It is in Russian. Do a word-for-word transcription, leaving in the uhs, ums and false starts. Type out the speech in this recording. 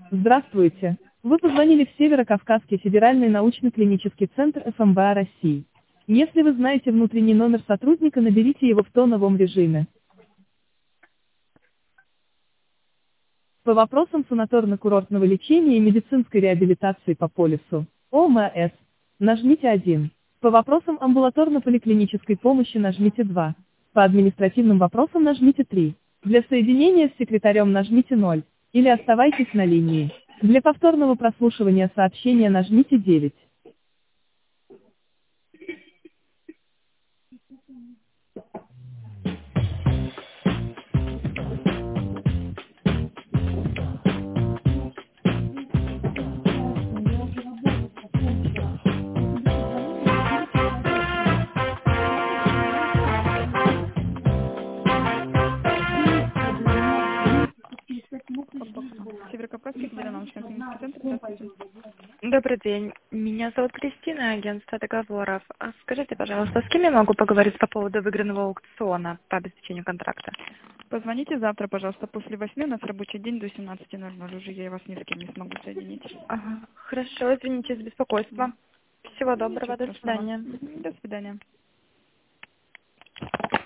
Здравствуйте. Вы позвонили в Северо-Кавказский федеральный научно-клинический центр эф эм бэ а России. Если вы знаете внутренний номер сотрудника, наберите его в тоновом режиме. По вопросам санаторно-курортного лечения и медицинской реабилитации по полису о эм эс нажмите один. По вопросам амбулаторно-поликлинической помощи нажмите два. По административным вопросам нажмите три. Для соединения с секретарем нажмите ноль. Или оставайтесь на линии. Для повторного прослушивания сообщения нажмите девять. Северо-Кавказский федеральный научно-клинический центр, здравствуйте. Добрый день. Меня зовут Кристина, агентство договоров. А скажите, пожалуйста, с кем я могу поговорить по поводу выигранного аукциона по обеспечению контракта? Позвоните завтра, пожалуйста, после восьми, у нас рабочий день до семнадцати ноль ноль. Уже я вас ни с кем не смогу соединить. Ага. Хорошо, извините за беспокойство. Всего Ничего доброго, до страшного. свидания. Мгм, до свидания.